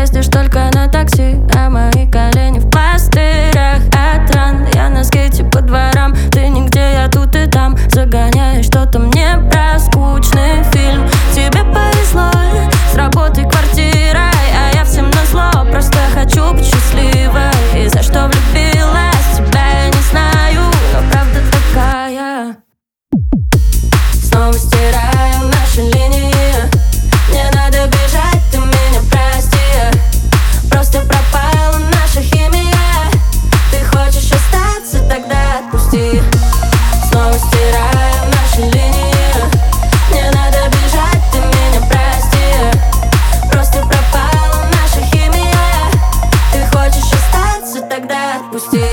ездишь только на такси, а мои колени в пластырях от ран. Я на скейте по дворам, ты нигде, я тут и там. Загоняешь что-то мне про скучный фильм. Тебе повезло, с работы квартирой, а я всем назло, просто хочу быть счастливой. И за что влюбилась, тебя я не знаю, но правда такая. Снова стираем наши линии. Мне надо бежать, ты меня прости. Просто пропала наша химия. Ты хочешь остаться, тогда отпусти. Снова стираем наши линии. Мне надо бежать, ты меня прости. Просто пропала наша химия. Ты хочешь остаться, тогда отпусти.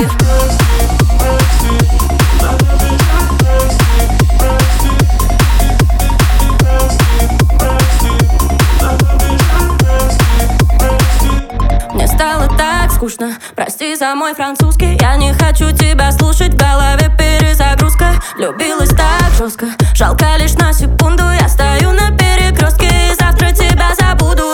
Стало так скучно, прости за мой французский. Я не хочу тебя слушать, в голове перезагрузка. Влюбилась так жестко, жалко лишь на секунду. Я стою на перекрестке и завтра тебя забуду.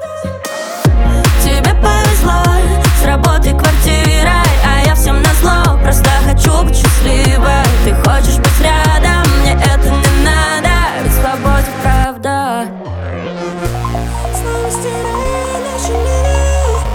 Тебе повезло, с работы квартирой, а я всем назло, просто хочу быть счастливой. Ты хочешь быть рядом, мне это не надо, ведь свободе правда. Снова стираю наши линии.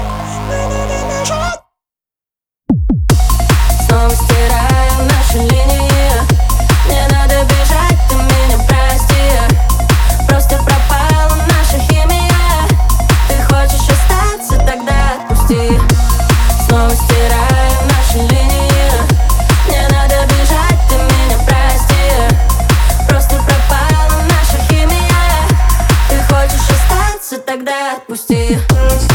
Снова стираем наши линии. Мне надо бежать, ты меня прости. Просто пропала наша химия. Ты хочешь остаться, тогда отпусти. Снова стираем наши линии. Мне надо бежать, ты меня прости. Просто пропала наша химия. Ты хочешь остаться, тогда отпусти.